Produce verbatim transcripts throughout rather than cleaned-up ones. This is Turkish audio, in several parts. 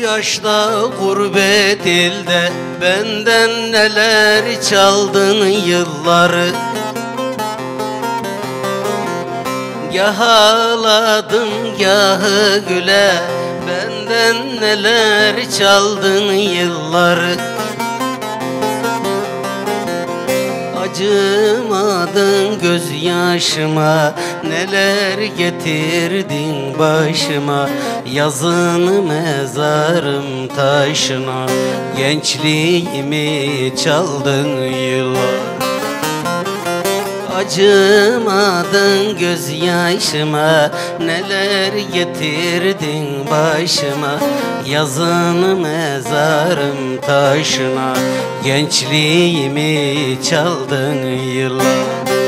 yaşta gurbet ilde benden neler çaldın yılları. Gah ağladın gah güle, benden neler çaldın yılları. Acımadın gözyaşıma, neler getirdin başıma. Yazın mezarım taşına, gençliğimi çaldın yıllar. Acımadın gözyaşıma, neler getirdin başıma. Yazın mezarım taşına, gençliğimi çaldın yıllar.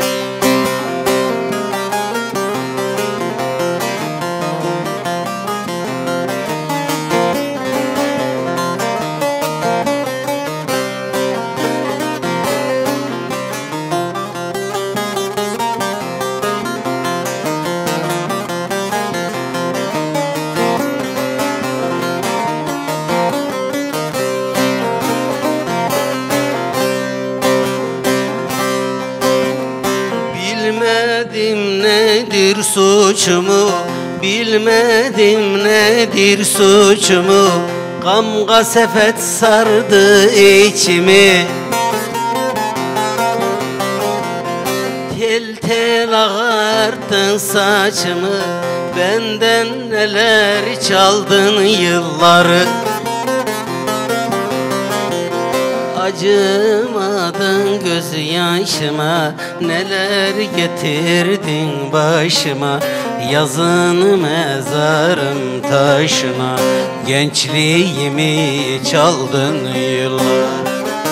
Bilmedim nedir suçumu, bilmedim nedir suçumu. Gam gasefet sardı içimi. Tel tel ağarttın saçımı, benden neler çaldın yılları. Acımadın gözyaşıma, neler getirdin başıma. Yazın mezarım taşına, gençliğimi çaldın yıllar.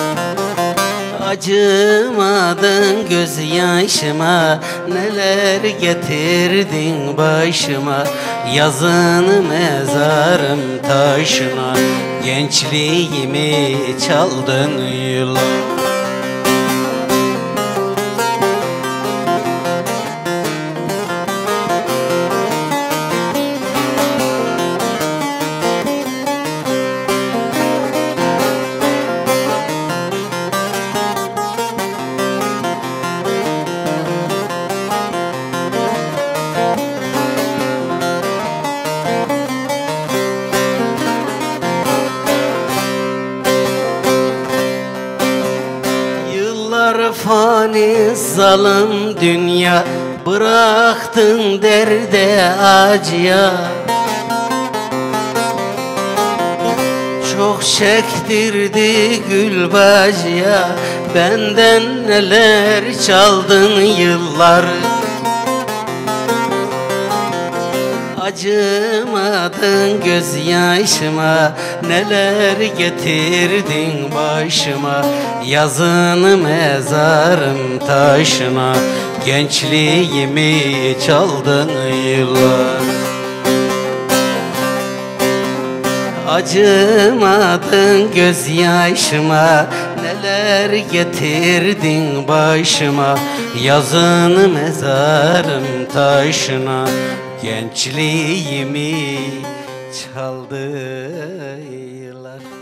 Acımadın gözyaşıma, neler getirdin başıma. Yazın mezarım taşına, gençliğimi çaldın yıllar. Fani zalim dünya, bıraktın derde acıya. Çok çektirdi gül bacıya, benden neler çaldın yılları. Acımadın gözyaşıma, neler getirdin başıma. Yazın mezarım taşına, gençliğimi çaldın yıllar. Acımadın gözyaşıma, neler getirdin başıma. Yazın mezarım taşına, gençliğimi çaldı yıllar.